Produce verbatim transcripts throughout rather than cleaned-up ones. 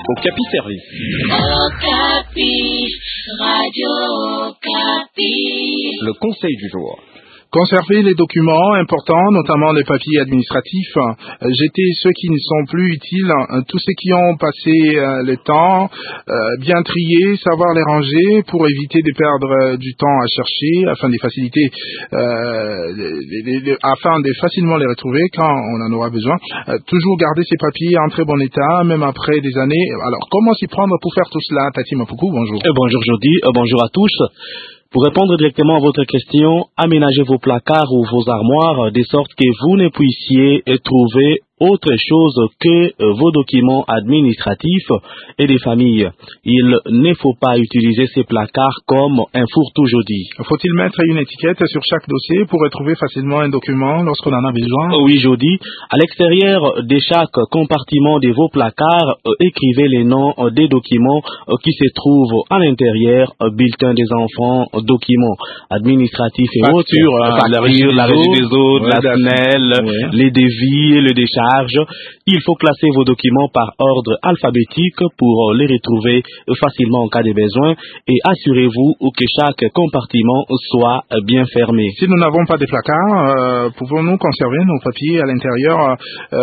Okapi Service. Okapi, Radio Okapi. Le conseil du jour. Conserver les documents importants, notamment les papiers administratifs, jeter ceux qui ne sont plus utiles, tous ceux qui ont passé euh, le temps, euh, bien trier, savoir les ranger pour éviter de perdre du temps à chercher, afin de faciliter, euh, les, les, les, afin de facilement les retrouver quand on en aura besoin. Euh, toujours garder ces papiers en très bon état, même après des années. Alors, comment s'y prendre pour faire tout cela? Tati Mapuku, bonjour. Euh, bonjour Jody, euh, bonjour à tous. Pour répondre directement à votre question, aménagez vos placards ou vos armoires de sorte que vous ne puissiez trouver autre chose que vos documents administratifs et des familles. Il ne faut pas utiliser ces placards comme un fourre-tout Jody. Faut-il mettre une étiquette sur chaque dossier pour retrouver facilement un document lorsqu'on en a besoin? Oui Jody, à l'extérieur de chaque compartiment de vos placards, écrivez les noms des documents qui se trouvent à l'intérieur, bulletin des enfants, documents administratifs et facture, autres, hein, facture, la régie des eaux, ouais, la S N E L, ouais. Les devis, le décharge. Il faut classer vos documents par ordre alphabétique pour les retrouver facilement en cas de besoin et assurez-vous que chaque compartiment soit bien fermé. Si nous n'avons pas de placard, euh, pouvons-nous conserver nos papiers à l'intérieur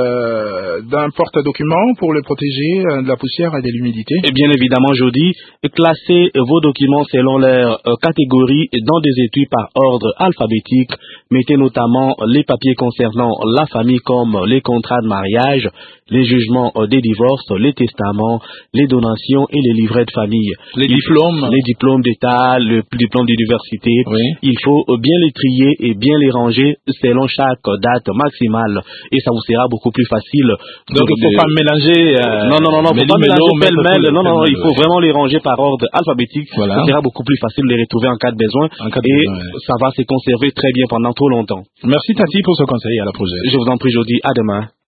euh, d'un porte-document pour les protéger de la poussière et de l'humidité? Et bien évidemment, Jody, classez vos documents selon leur euh, catégorie dans des étuis par ordre alphabétique. Mettez notamment les papiers concernant la famille comme les contrats de mariage, les jugements des divorces, les testaments, les donations et les livrets de famille. Les diplômes. Les diplômes d'État, le diplôme d'université. Oui. Il faut bien les trier et bien les ranger selon chaque date maximale. Et ça vous sera beaucoup plus facile. Donc il ne faut de... pas mélanger. Euh, non, non, non, non, faut pas mélanger pêle-mêle. Non, non, il faut vraiment les ranger par ordre alphabétique. Voilà. Ça sera beaucoup plus facile de les retrouver en cas de besoin. Cas de et besoin, ouais. Ça va se conserver très bien pendant trop longtemps. Merci Tati pour ce conseil. À la prochaine. Je vous en prie, Jody. À demain.